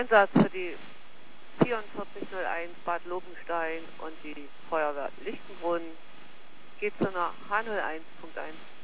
Einsatz für die 4401 Bad Lobenstein und die Feuerwehr Lichtenbrunn geht zu einer H01.1.